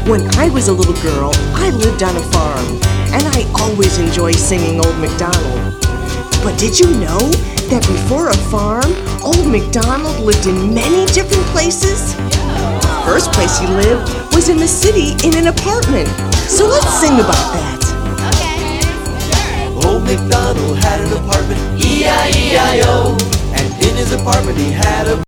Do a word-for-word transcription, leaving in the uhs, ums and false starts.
When I was a little girl, I lived on a farm, and I always enjoy singing Old MacDonald. But did you know that before a farm, Old MacDonald lived in many different places? The first place he lived was in the city in an apartment. So let's sing about that. Old MacDonald had an apartment, E I E I O. And in his apartment he had a